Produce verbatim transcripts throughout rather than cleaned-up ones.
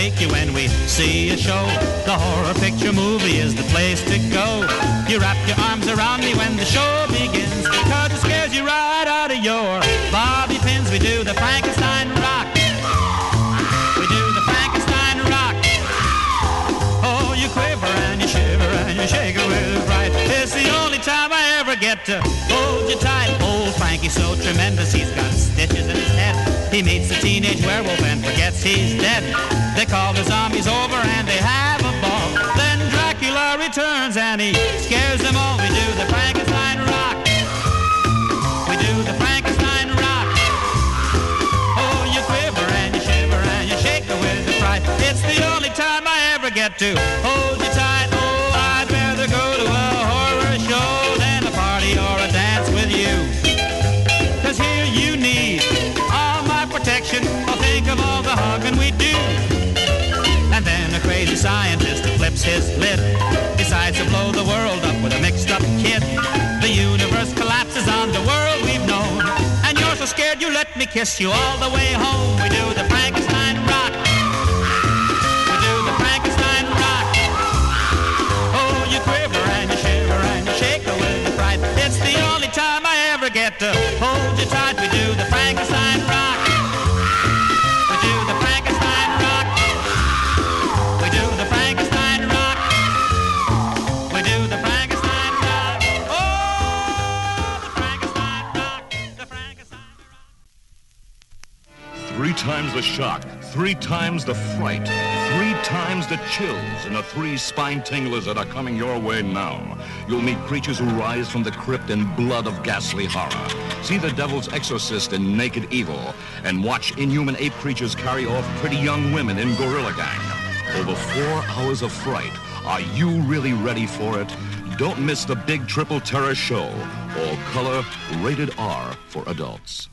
shake you when we see a show. The horror picture movie is the place to go. You wrap your arms around me when the show begins, 'cause it scares you right out of your bobby pins. We do the Frankenstein rock. We do the Frankenstein rock. Oh, you quiver and you shiver and you shake it with fright. It's the only time I ever get to hold you tight. Old Frankie's so tremendous, he's got stitches in his head. He meets a teenage werewolf and forgets he's dead. They call the zombies over and they have a ball. Then Dracula returns and he scares them all. We do the Frankenstein rock. We do the Frankenstein rock. Oh, you quiver and you shiver and you shake with the fright. It's the only time I ever get to hold you tight. Oh, I'd rather go to a horror show than a party or a dance with you. 'Cause here you need all my protection. Oh, think of all the hugging we do. And then a crazy scientist flips his lid, decides to blow the world up with a mixed up kid. The universe collapses on the world we've known, and you're so scared you let me kiss you all the way home. We do the Frankenstein rock. We do the Frankenstein rock. Oh, you quiver and you shiver and you shake with the fright. It's the only time I ever get to hold you tight. We do the Frankenstein rock. We do the Frankenstein rock. We do the Frankenstein rock. We do the Frankenstein rock. Oh, the Frankenstein rock. The Frankenstein rock. Three times the shock, three times the fright, three times the chills in the three spine tinglers that are coming your way now. You'll meet creatures who rise from the crypt in blood of ghastly horror. See the devil's exorcist in Naked Evil, and watch inhuman ape creatures carry off pretty young women in Gorilla Gang. Over four hours of fright. Are you really ready for it? Don't miss the Big Triple Terror Show. All color, rated R for adults.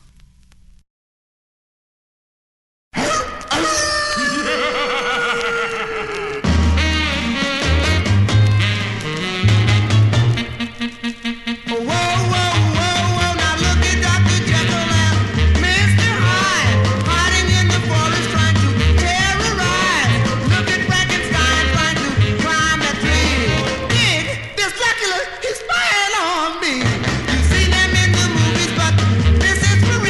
He's spying on me. You see them in the movies, but this is for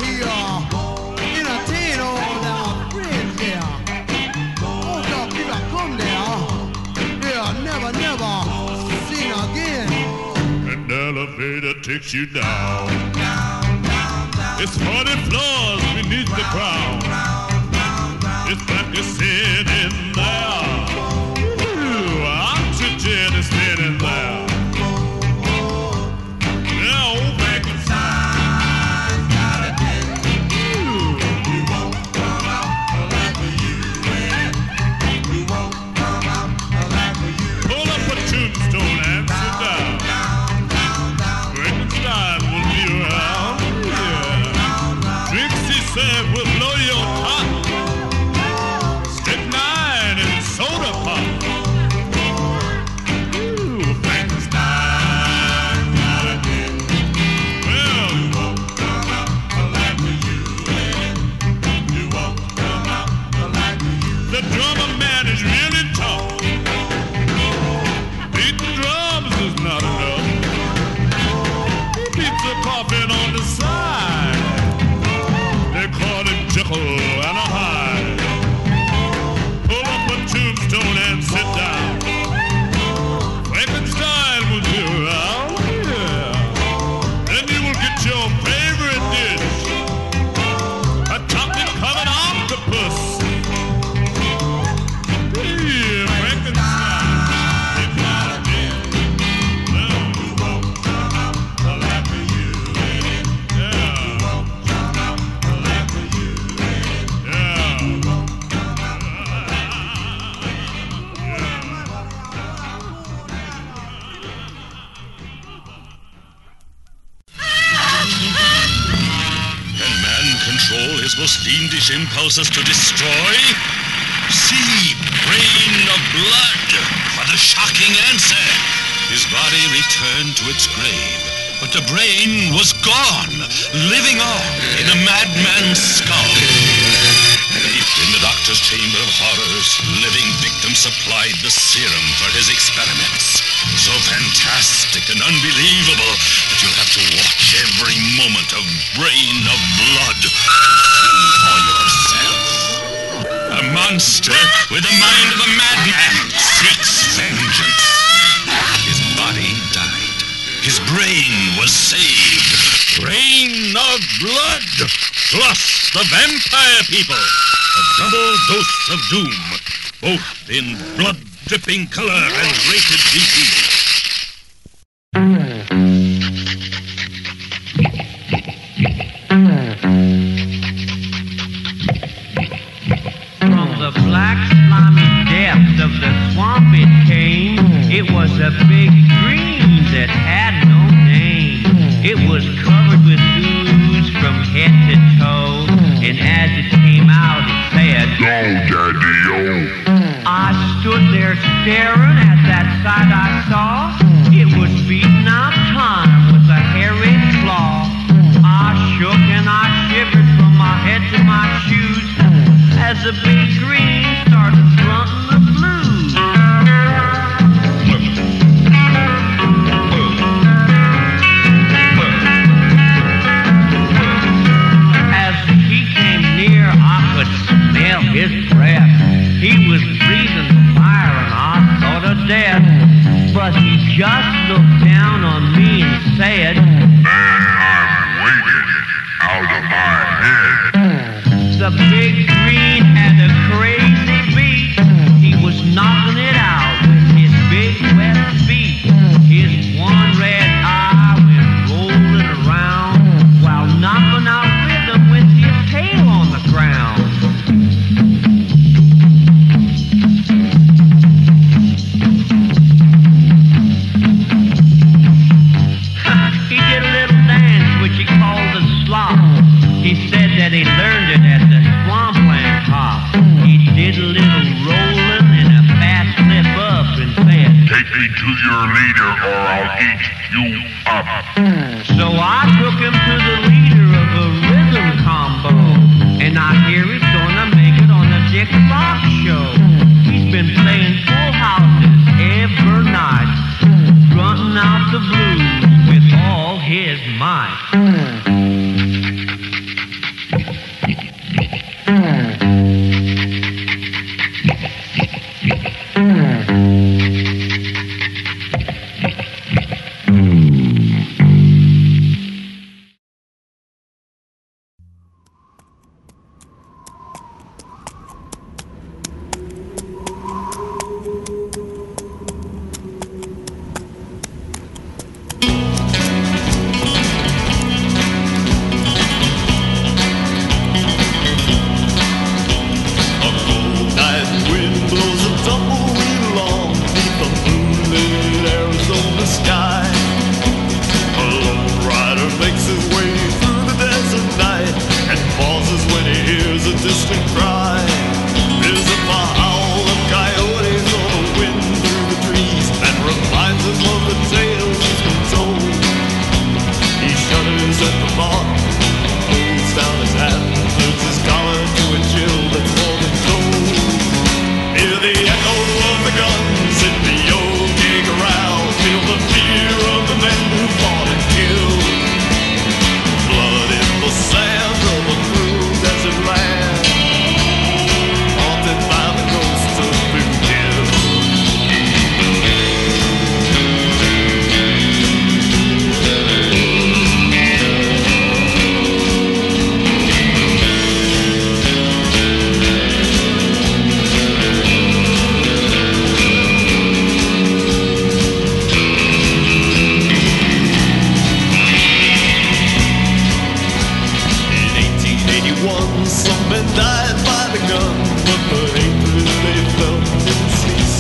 he uh entertain all our friends there. Oh, the people come there. They'll never, never seen again. An elevator takes you down. It's forty floors beneath the ground. It's like you're sitting there. Ooh, oxygen is sitting there. Yeah, old back inside. Ooh. We won't come out alive for you. We won't come out alive for you. Pull up a tombstone and sit down. Frankenstein will be around. Yeah. Trixie said we'll blow your top. Stick nine and soda pop. Ooh, Frankenstein got a hit. Well, you won't come out alive for you. You won't come out alive for you. The drummer man is really tough. Beating drums is not enough. He beats the coffin on the side. They call him Jekyll and a Hyde. Pull up a tombstone and sit down. Frankenstein will be around. Yeah. Then you will get your favorite dish. A chocolate-covered octopus. Yeah, Frankenstein. You got a deal. Well, you won't come out alive for you. Yeah. You won't come out alive for you. Yeah. Can man control his most fiendish impulses to destroy? See, brain of blood for the shocking answer. His body returned to its grave, but the brain was gone, living on in a madman's skull. Deep in the doctor's chamber of horrors, living victims supplied the serum for his experiments. So fantastic and unbelievable that you'll have to watch every moment of Brain of Blood to see for yourself. A monster with the mind of a madman seeks vengeance. His body died. His brain was saved. Brain of Blood plus the vampire people. A double dose of doom, both in blood-dripping color and rated G P. From the black slimy depths of the swamp it came. It was a big dream that had no name. It was covered with ooze from head to toe, and as it came out it said, Go, Daddy-o. I stood there staring at that sight I saw. It was beating out time with a hairy claw. I shook and I shivered from my head to my shoes as the big green started grunting the blues. As he came near, I could smell his breath. He was breathing fire and I thought of death. But he just looked down on me and said, Man, I'm waiting out of my head. the big green had a crazy beat. He was knocking it out with his big wet feet. His one red eye went rolling around while knocking out rhythm with his tail on the ground. He did a little dance which he called the slop. He said that he learned it at the swampland hop. He did a little rolling and a fast flip up and said, Take me to your leader or I'll eat you up. so I took him to the leader of a rhythm combo, and I hear he's gonna make it on the Dick Fox show. He's been playing full houses every night, grunting out the blues with all his might. distant cry is a howl of coyotes or the wind through the trees that reminds him of the tales he's been told. He shudders at the thought, pulls down his hat, puts his collar to a chill that's more than cold. Hear the echo of the guns in the old gig around, feel the fear of the men who fought and killed. Blood in the sand of a cruel desert land, haunted by the ghosts of Boot Hill. Some men died by the gun, but the hatred they felt didn't cease.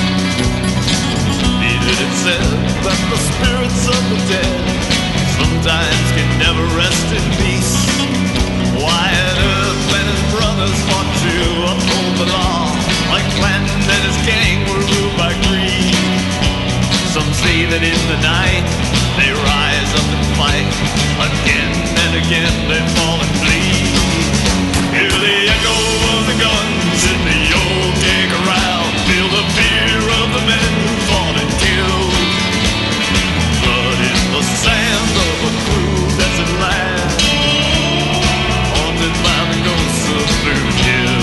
Neither it said that the spirits of the dead sometimes can never rest in peace. Wyatt Earp and his brothers fought to uphold the law, like Clanton and his gang were ruled by greed. Some say that in the night they rise up and fight, again and again they fall and bleed. Hear the echo of the guns in the old gig around, feel the fear of the men who fought and killed. Blood in the sand of a cruel desert land, haunted by the ghosts of Boot Hill.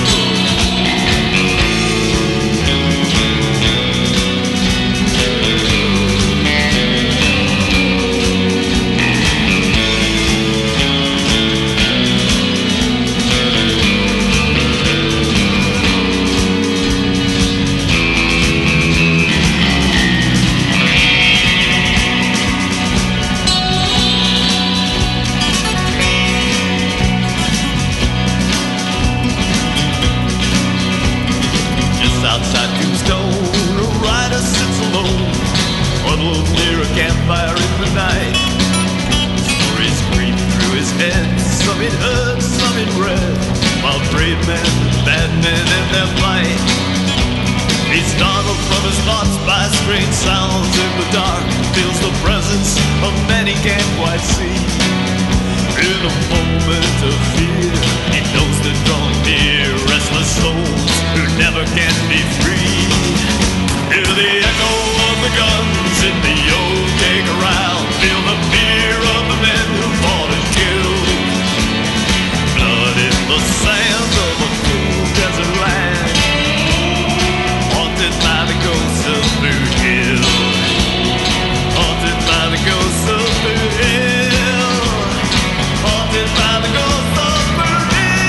Outside Tombstone, a rider sits alone, huddled near a campfire in the night. Stories creep through his head, some he'd heard, some he'd read, while brave men and bad men in their fight. He's startled from his thoughts by strange sounds in the dark, feels the presence of men he can't quite see. In a moment of fear, he knows they're drawing near, restless souls who never can be free. Hear the echo of the guns in the old gig around, feel the fear of the men who fought and killed. Blood in the sand of a cool desert land, haunted by the ghosts of Boot Hill. Haunted by the ghosts of Boot Hill. Haunted by the ghosts of Boot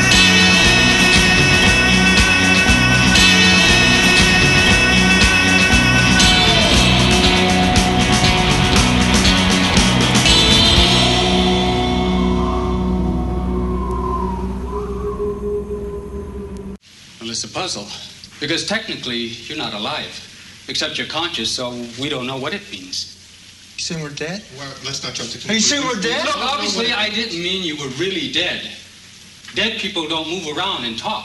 Well, it's a puzzle, because technically you're not alive, except you're conscious, so we don't know what it means. You saying we're dead? Well, let's not jump to Are you saying we're dead? Look, obviously I didn't mean you were really dead. Dead people don't move around and talk.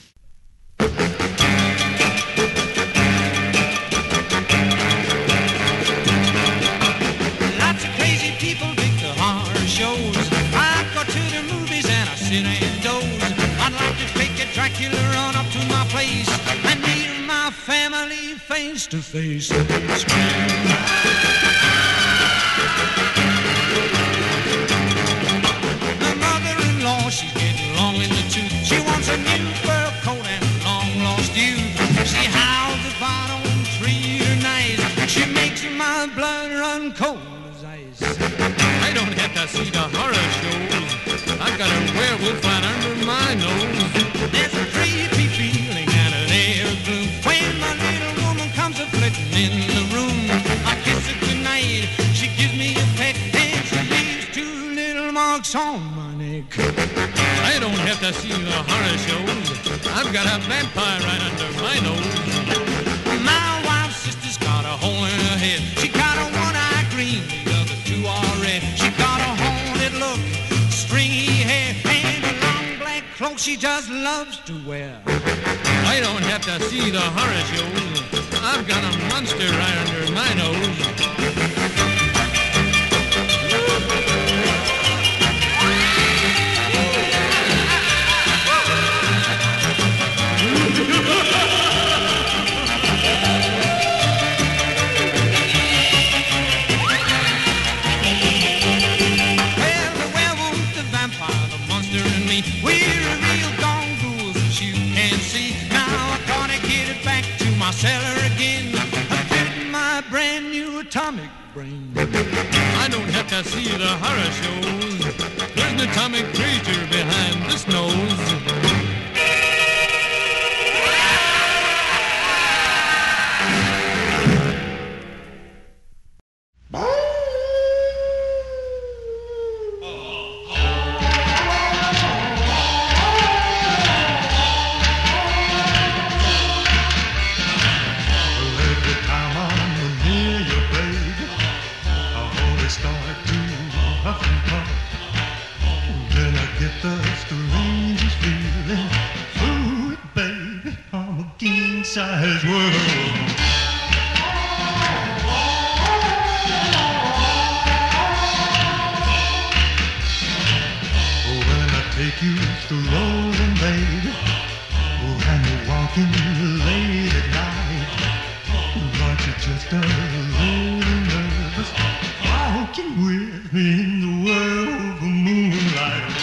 Lots of crazy people dig the horror shows. I go to the movies and I sit and doze. I'd like to take a Dracula run up to my place and meet my family face to face. My mother-in-law, she's getting long in the tooth. She wants a new fur coat and a long-lost youth. She howls about on tree tonight. She makes my blood run cold as ice. I don't have to see the horror shows. I've got a werewolf right under my nose. There's a creepy feeling and an air of gloom when my little woman comes a-flitting in the room. I kiss her goodnight, she gives me a peck, and she leaves two little marks on my neck. I don't have to see the horror shows. I've got a vampire right under my nose. My wife's sister's got a hole in her head. She got a one-eye green, the other two are red. She got a haunted look, stringy hair, and a long black cloak she just loves to wear. I don't have to see the horror shows. I've got a monster right under my nose. Cellar again, I fit my brand new atomic brain. I don't have to see the horror shows. There's an atomic creature behind this nose. Size world. Oh, when I take you strolling, baby, oh, and you're walking late at night, aren't you just a little nervous, walking with me in the world of moonlight?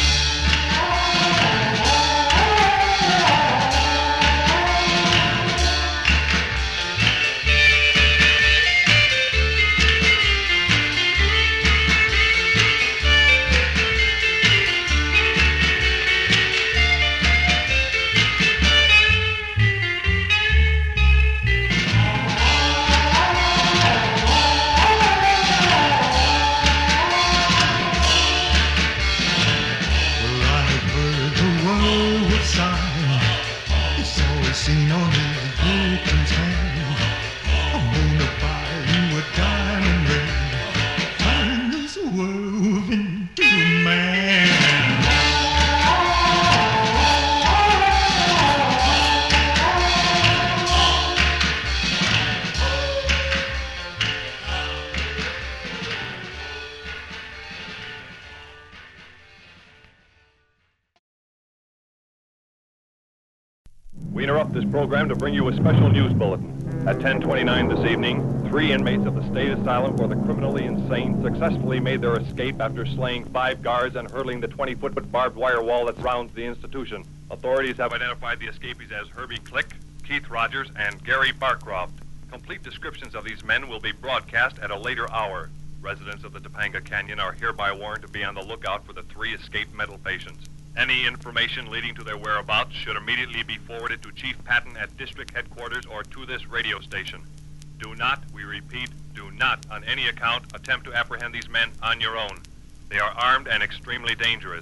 We interrupt this program to bring you a special news bulletin. At ten twenty-nine this evening, three inmates of the state asylum for the criminally insane successfully made their escape after slaying five guards and hurling the twenty-foot barbed wire wall that surrounds the institution. Authorities have identified the escapees as Herbie Click, Keith Rogers, and Gary Barcroft. Complete descriptions of these men will be broadcast at a later hour. Residents of the Topanga Canyon are hereby warned to be on the lookout for the three escaped mental patients. Any information leading to their whereabouts should immediately be forwarded to Chief Patton at district headquarters or to this radio station. Do not, we repeat, do not on any account attempt to apprehend these men on your own. They are armed and extremely dangerous.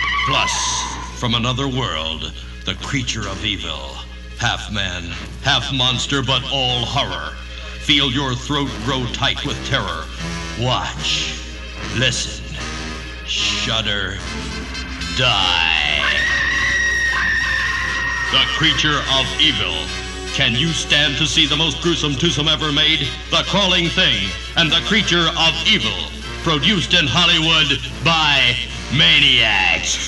Plus, from another world, the creature of evil. Half man, half monster, but all horror. Feel your throat grow tight with terror. Watch, listen, shudder, die. The creature of evil. Can you stand to see the most gruesome twosome ever made? The Crawling Thing and the Creature of Evil. Produced in Hollywood by Maniacs.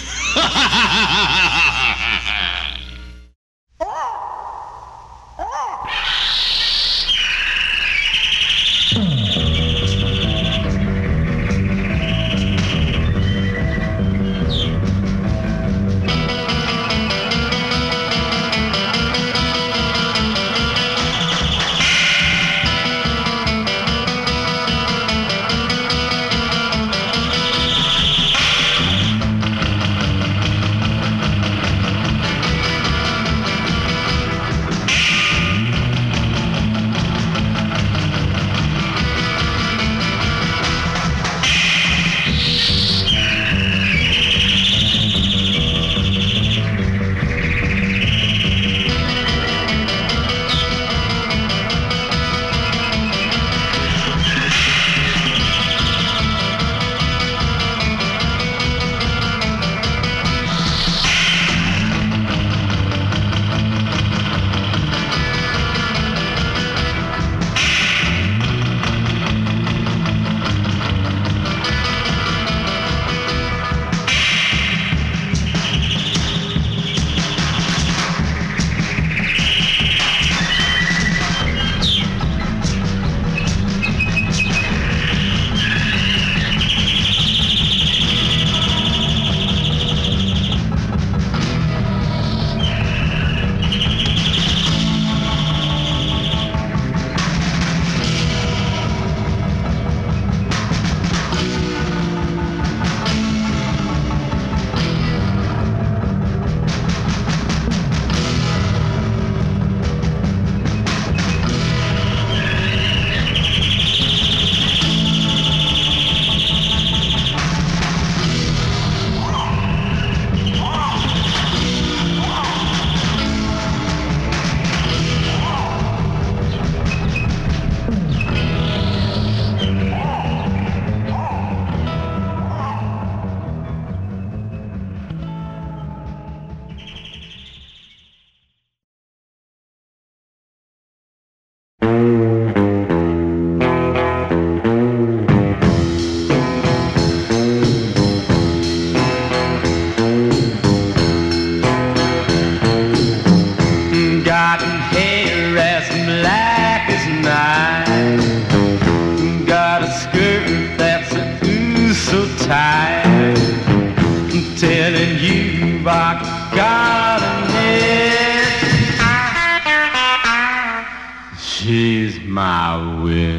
She's my wish.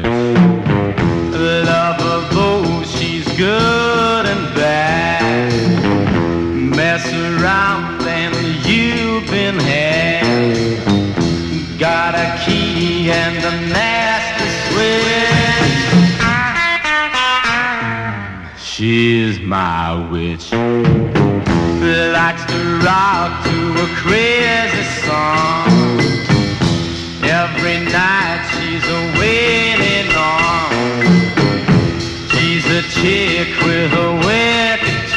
Love her both, she's good and bad. Mess around and you've been had. Got a key and a nasty switch. She's my witch. Likes to rock to a crazy song. Every night she's a waiting on. She's a chick with a wicked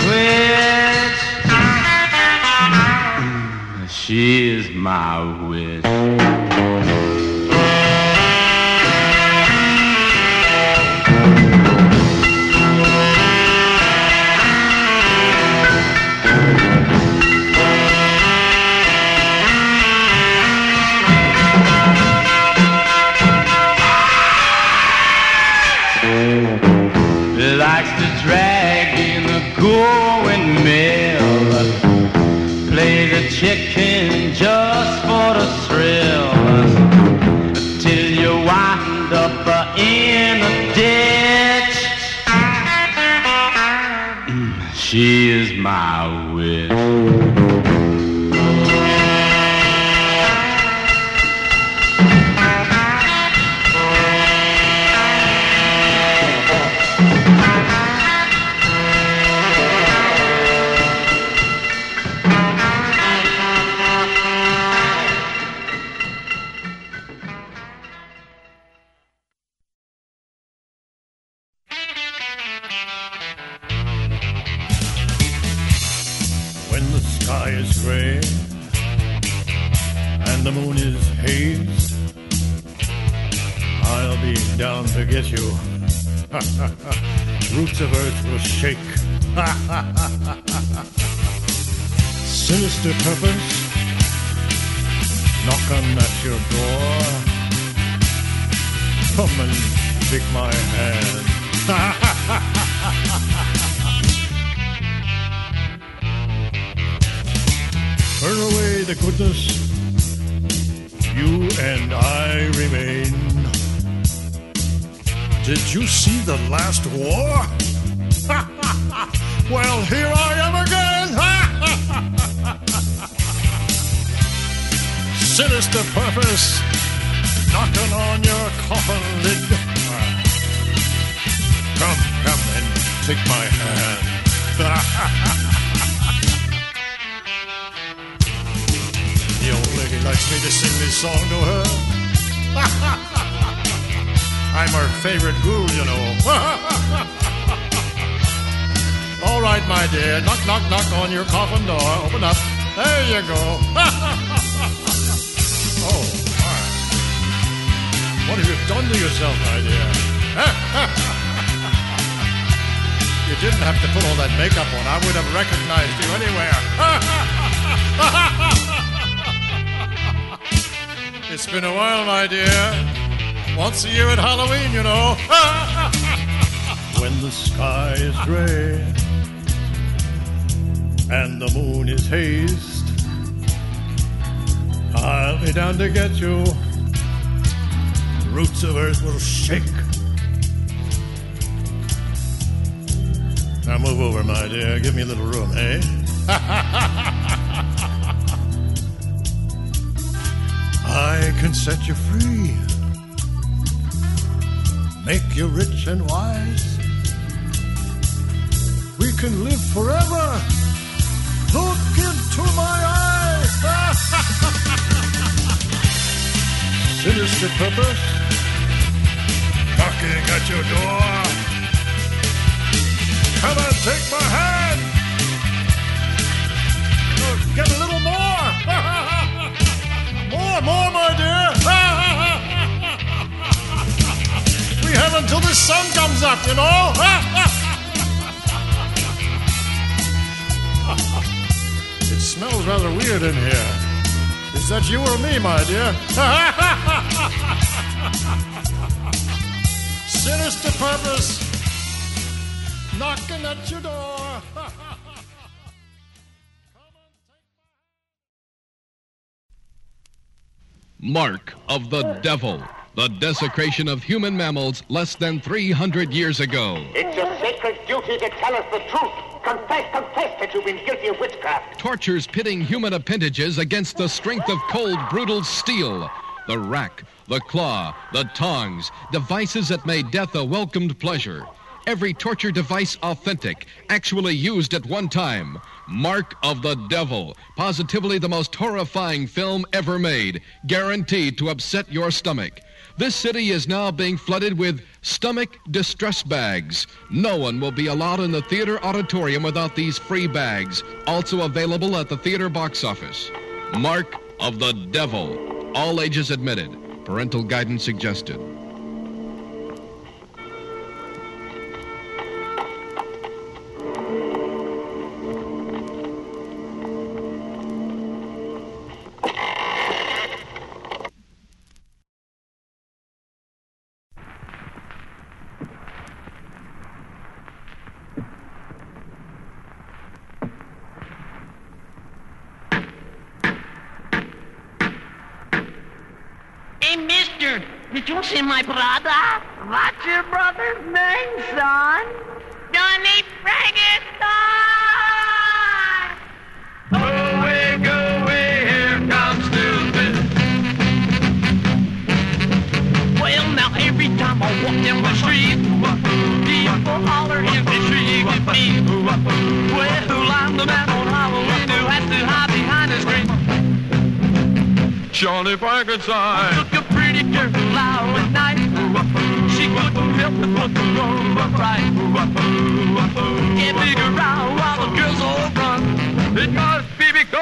twitch. She's my witch. Likes to drag in the going mill. Play the chicken just for the thrill. Till you wind up in a ditch. She is my witch. sky is gray and the moon is haze, I'll be down to get you. Roots of earth will shake. Sinister purpose knocking at your door. Come and take my hand. Burn away the goodness, you and I remain. Did you see the last war? Well, here I am again. Sinister purpose knocking on your coffin lid. Come, come and take my hand. The old lady likes me to sing this song to her. I'm her favorite ghoul, you know. All right, my dear. Knock, knock, knock on your coffin door. Open up. There you go. Oh, my. What have you done to yourself, my dear? You didn't have to put all that makeup on. I would have recognized you anywhere. It's been a while, my dear. Once a year at Halloween, you know. When the sky is gray and the moon is hazed, I'll be down to get you. The roots of earth will shake. Now move over, my dear. Give me a little room, eh? I can set you free, make you rich and wise. We can live forever. Look into my eyes. Sinister purpose knocking at your door. Come and take my hand. Oh, get a little more. More, more, my dear. We have until the sun comes up, you know. It smells rather weird in here. Is that you or me, my dear? Sinister purpose knocking at your door. Mark of the Devil, the desecration of human mammals less than three hundred years ago. It's your sacred duty to tell us the truth. Confess, confess that you've been guilty of witchcraft. Tortures pitting human appendages against the strength of cold, brutal steel. The rack, the claw, the tongs, devices that made death a welcomed pleasure. Every torture device authentic, actually used at one time. Mark of the Devil, positively the most horrifying film ever made, guaranteed to upset your stomach. This city is now being flooded with stomach distress bags. No one will be allowed in the theater auditorium without these free bags, also available at the theater box office. Mark of the Devil, all ages admitted, parental guidance suggested. Did you see my brother? What's your brother's name, son? Johnny Frankenstein! Go away, go away, here comes stupid. Well, now every time I walk down the street, people holler and they shriek at me. Well, I'm the man on Halloween who has to hide behind the screen. Johnny Frankenstein. Took a pretty girl out at night. She couldn't help but look right. Can't figure out why the girls all run. It must be because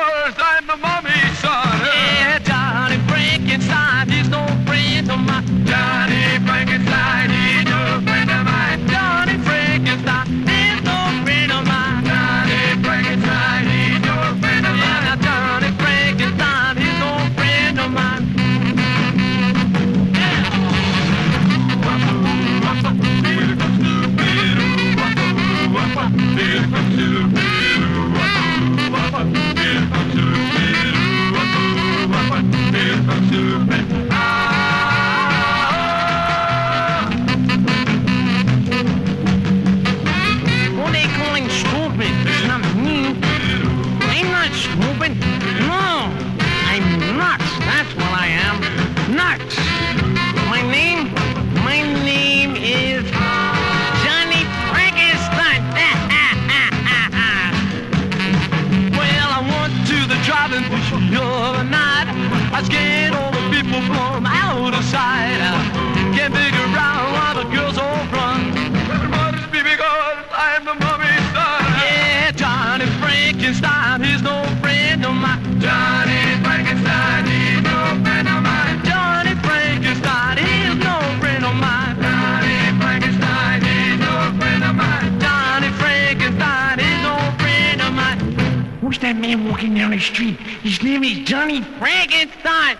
man walking down the street. His name is Johnny Frankenstein.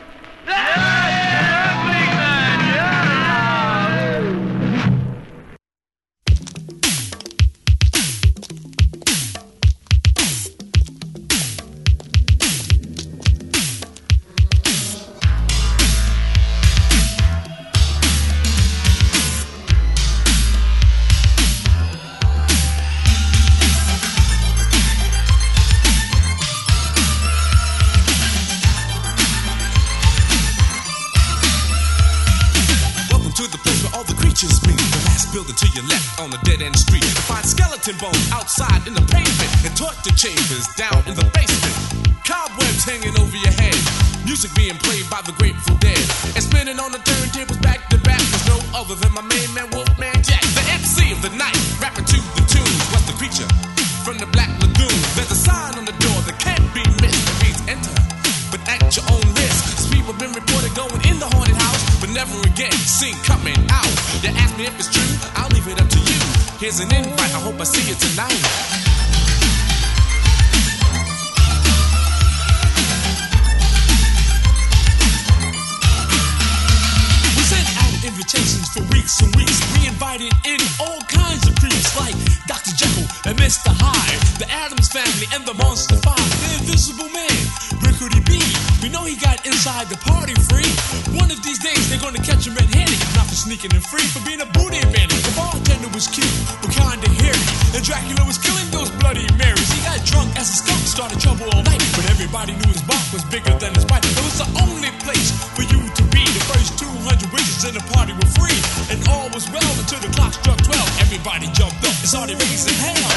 Building to your left on a dead-end street. You find skeleton bones outside in the pavement and torture chambers down in the basement. Cobwebs hanging over your head. Music being played by the Grateful Dead. And spinning on the turntables back to back. There's no other than my main man, Wolfman Jack. The M C of the night, rapping to the tunes. What's the creature from the Black Lagoon? There's a sign on the door that can't be missed. It reads enter, but at your own risk. Some people been reported going in the haunted house, but never again seen coming out. You ask me if it's true, I'll leave it up to you. Here's an invite, I hope I see you tonight. We sent out invitations for weeks and weeks. We invited in all kinds of creeps like Doctor Jekyll and Mister Hyde, the Addams Family and the Monster Five, the Invisible Man, Rickety B. We know he got inside the party free. One of these days they're gonna catch him red-handed, not for sneaking and free, for being a booty bandit. The bartender was cute, but kinda hairy, and Dracula was killing those Bloody Marys. He got drunk as a skunk, started trouble all night, but everybody knew his bark was bigger than his bite. It was the only place for you to be. The first two hundred wishes in the party were free, and all was well until the clock struck twelve. Everybody jumped up and started raising hell.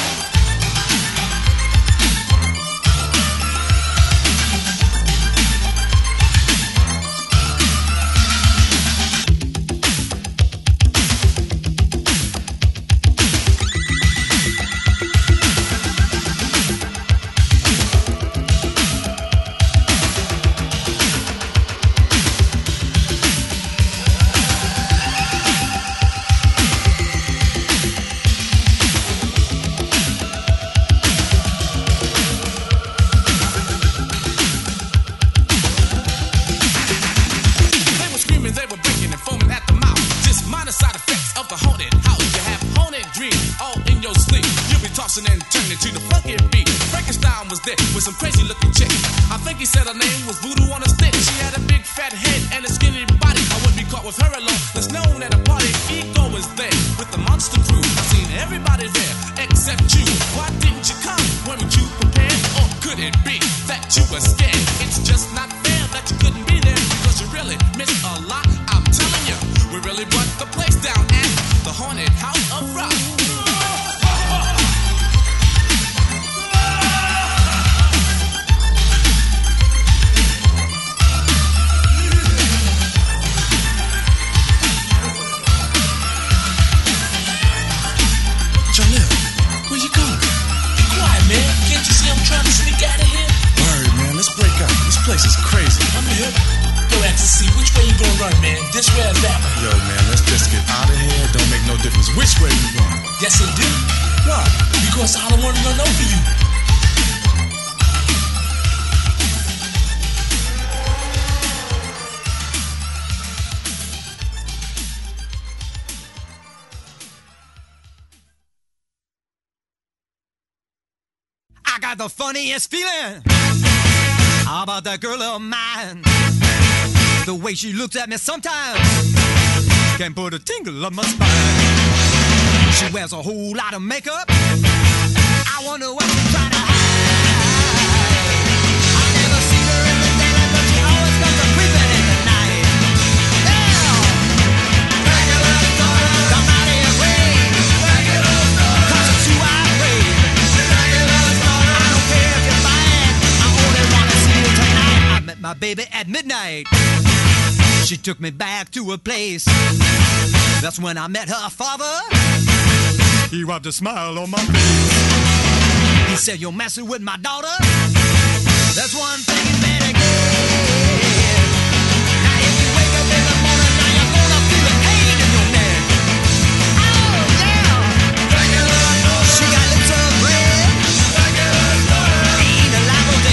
With some crazy looking chick. I think he said her name was Voodoo on a stick. She had a big fat head and a skinny body. I wouldn't be caught with her alone. Let's known at a party. Ego was there with the monster crew. I seen everybody there except you. Why didn't you come? Weren't you prepared? Or could it be that you were scared? It's just not fair that you couldn't be there because you really missed a lot. I'm telling you, we really brought the place down at the Haunted House of Rock. Place is crazy. I'm here. Yo, Ecstasy, which way you gonna run, man? This way or that way? Yo, man, let's just get out of here. Don't make no difference which way you going. Yes, it do. Why? Because I don't want to run over you. I got the funniest feeling about that girl of mine. The way she looks at me sometimes can put a tingle up my spine. She wears a whole lot of makeup. I wonder what she's trying to hide. I never seen her in the daylight, but she always comes a creeping in the night. Yeah! Dracula's daughter, come out of your grave. Dracula's daughter, 'cause it's you I crave. Dracula's daughter, I don't care if you're fine. I only wanna see you tonight. I met my baby at midnight. She took me back to a place. That's when I met her father. He rubbed a smile on my face. He said, you're messing with my daughter. That's one thing you better get. Now if you wake up in the morning, now you're gonna feel the pain in your neck. Oh yeah. She got lips of red. Ain't a lie,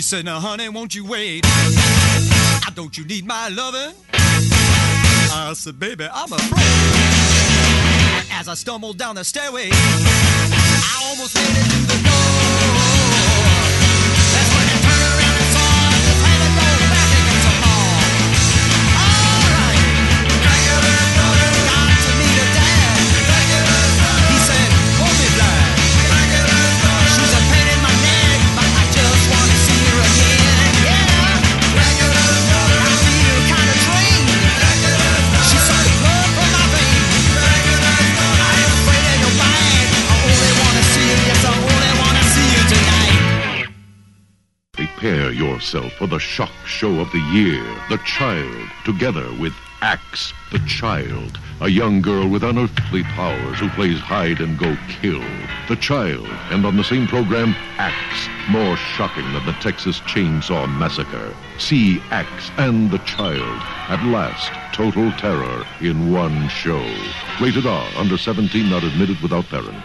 said, now, honey, won't you wait? Ah, don't you need my loving? I said, baby, I'm afraid. As I stumbled down the stairway, I almost made it to the door. That's when I turned around and saw this heavy go back against the wall. All right, Dracula's daughter got to meet her dad. Dracula's daughter, he said, hold me blind. Dracula's daughter, she's a pain in my neck, but I just want to see her again. Yeah, Dracula's daughter, I feel kind of drained. Dracula's daughter, she sucked the blood from my veins. Dracula's daughter, I ain't afraid of your bite. I only want to see you, yes, I only want to see you tonight. Prepare yourself for the shock show of the year, The Child, together with Axe, the Child, a young girl with unearthly powers who plays hide-and-go-kill. The Child, and on the same program, Axe, more shocking than the Texas Chainsaw Massacre. See Axe and the Child. At last, total terror in one show. Rated R, under seventeen, not admitted without parent.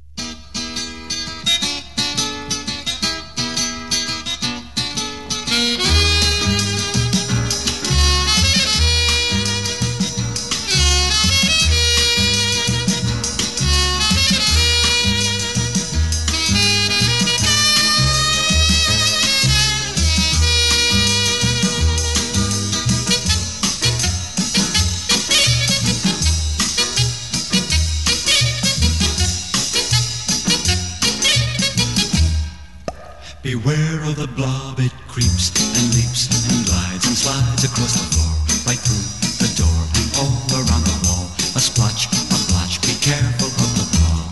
Beware of the blob, it creeps and leaps and glides and slides across the floor, right through the door and all around the wall. A splotch, a blotch, be careful of the blob.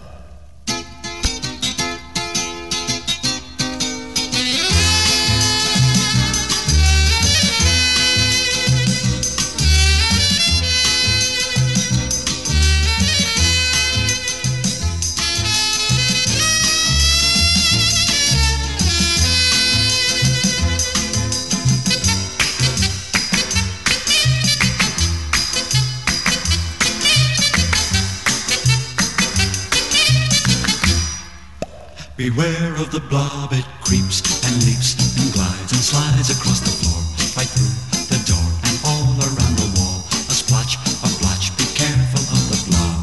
Beware of the blob, it creeps and leaps and glides and slides across the floor, right through the door and all around the wall. A splotch, a blotch, be careful of the blob.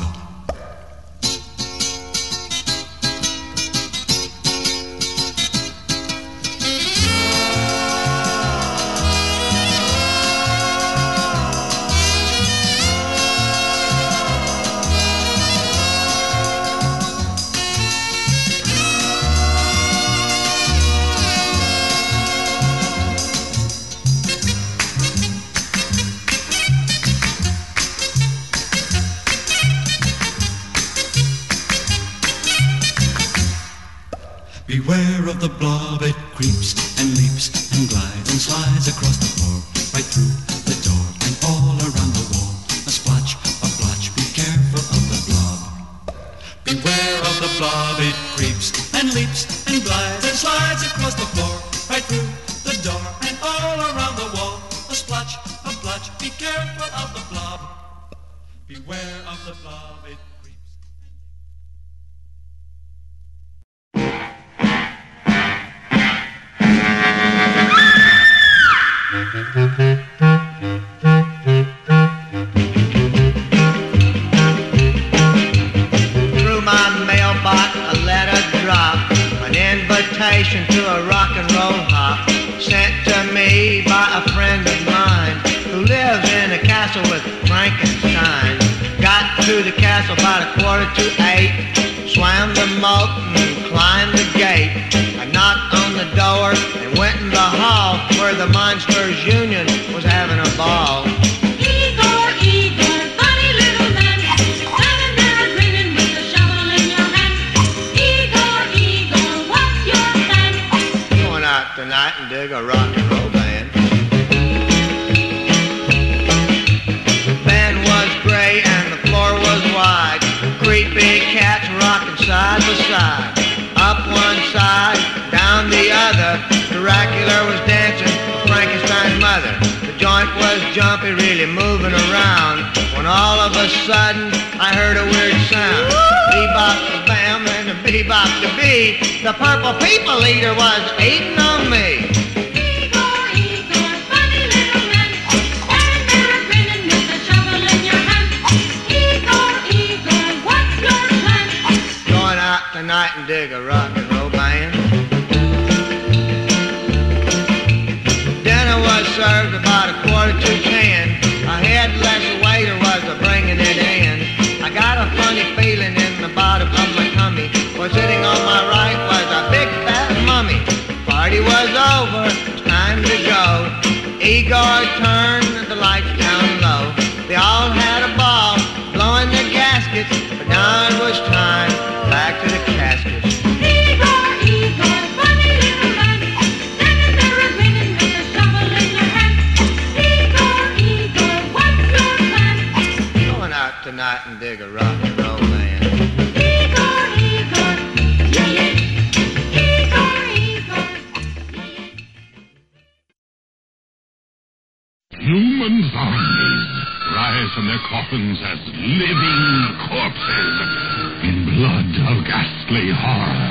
Beware of the blob, it creeps and leaps and glides and slides across the floor, right through the door and all around the wall. A splotch, a blotch, be careful of the blob. Beware of the blob, it creeps and leaps and glides and slides across the floor, right through the door and all around the wall. A splotch, a blotch, be careful of the blob. Beware of the blob, it Through my mailbox a letter dropped, an invitation to a rock and roll hop, sent to me by a friend of mine who lives in a castle with Frankenstein. Got to the castle about a quarter to eight, swam the moat and climbed the gate. I knocked on the door and went in the hall where the Monsters Union was having a ball. Igor, Igor, funny little man, standing there grinning with a shovel in your hand. Igor, Igor, what's your plan? Going out tonight and dig a rock and roll band. The band was gray and the floor was wide. Creepy cats rocking side by side. Up one side, down the other. Dracula was dancing with Frankenstein's mother. The joint was jumpy, really moving around. When all of a sudden I heard a weird sound. Bebop, bam, and the bebop to beat. The purple people eater was eating on me. Igor, Igor, funny little man, standing there grinning with a shovel in your hand. Igor, Igor, what's your plan? Going out tonight and dig a rock and roll band. Dinner was served about a quarter to ten. I had less waiter was a bringing it in. I got a funny feeling in the bottom of my tummy. Was sitting on my right was a big fat mummy. Party was over, it's time to go. Igor turned the lights down low. They all had a ball, blowing their gaskets, but now it was time back to the caskets. Igor, Igor, funny little man, standing there grinning with a shovel in your hand. Igor, Igor, what's your plan? Going out tonight and dig a rock and roll band. Igor, Igor, yeah, yeah. Igor, Igor. Human zombies rise from their coffins as living corpses in blood of ghastly horror.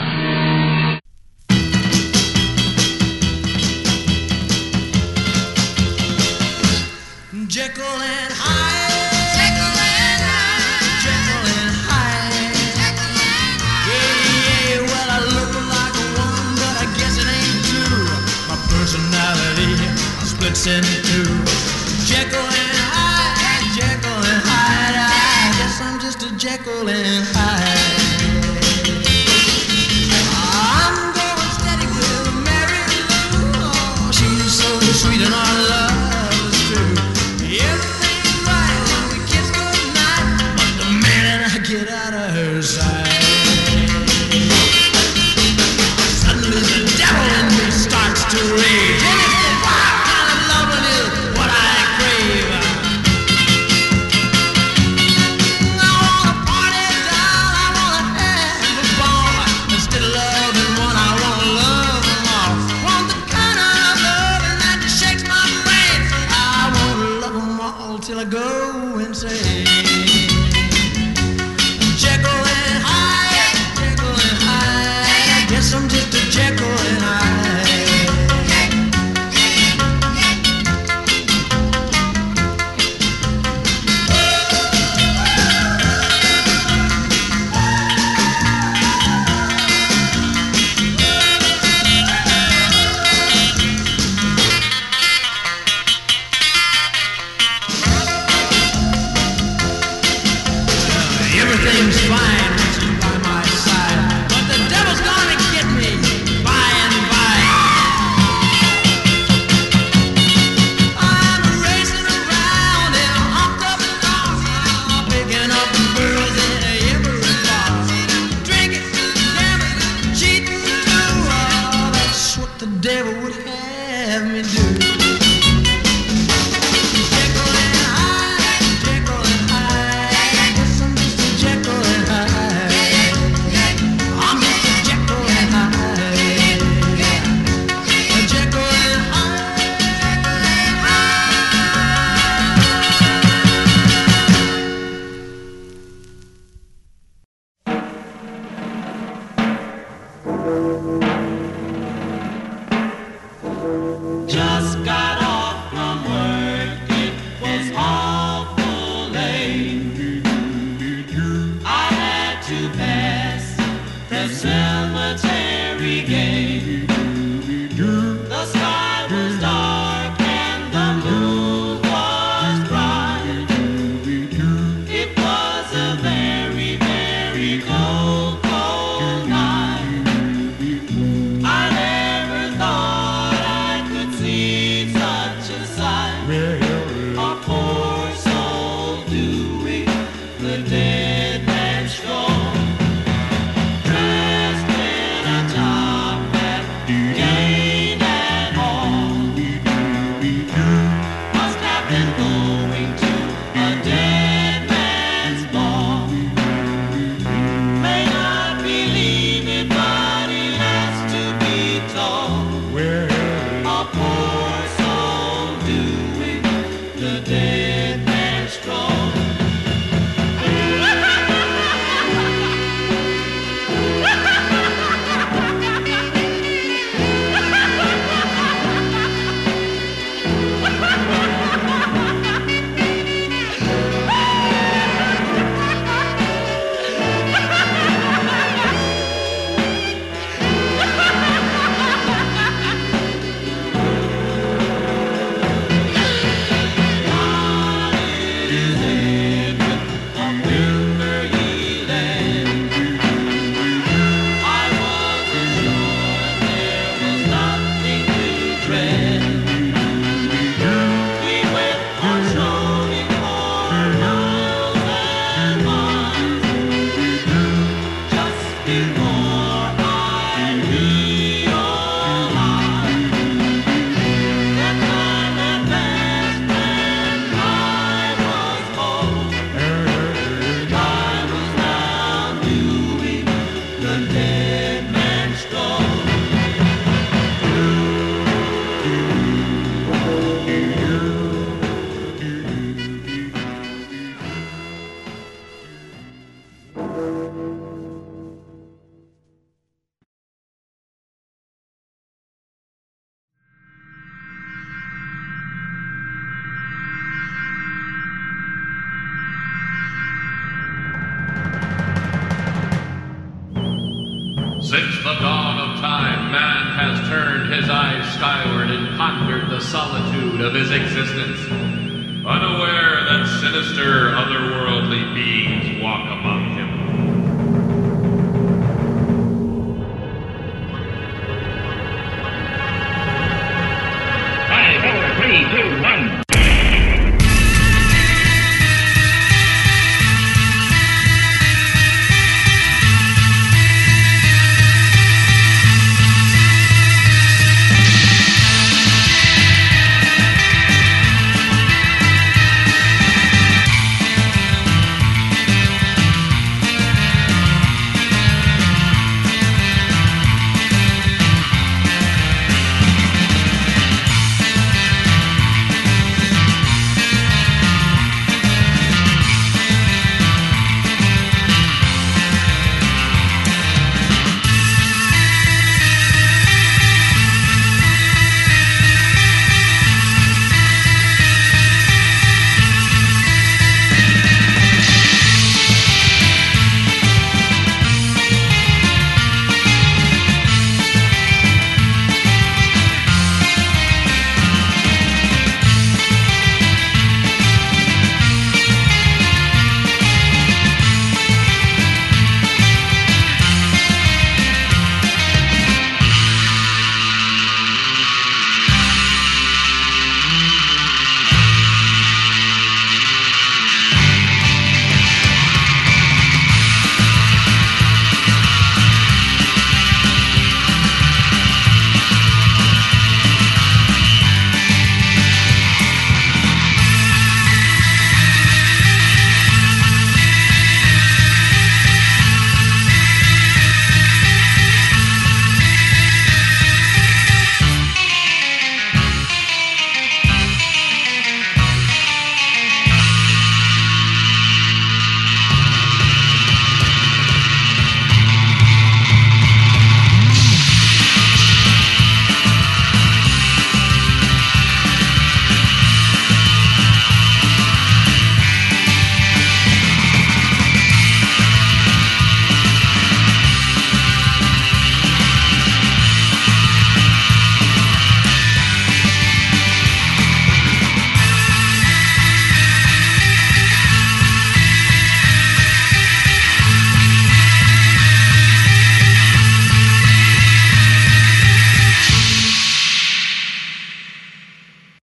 Jekyll and Hyde. Jekyll and Hyde. Jekyll and Hyde. Jekyll and Hyde. Yeah, yeah, well, I look like a woman, but I guess it ain't true. My personality splits in two. Jekyll and Hyde. Jekyll and Hyde. I guess I'm just a Jekyll and Hyde. I'm going steady with Mary Lou. Oh, she's so sweet and our love is true. Everything's right when we kiss goodnight, but the minute I get out of her sight, suddenly the devil in me starts to rage, and it's the wild kind of loving is what I crave. I wanna party down, I wanna have a ball. Instead of loving one, I wanna love them all. Want the kind of loving that shakes my brain. I wanna love them all till I go insane. Jekyll and Hyde, Jekyll and Hyde. I guess I'm just a Jekyll and Hyde. the dawn of time, man has turned his eyes skyward and pondered the solitude of his existence, unaware that sinister, otherworldly beings walk among him. Five, four, three, two,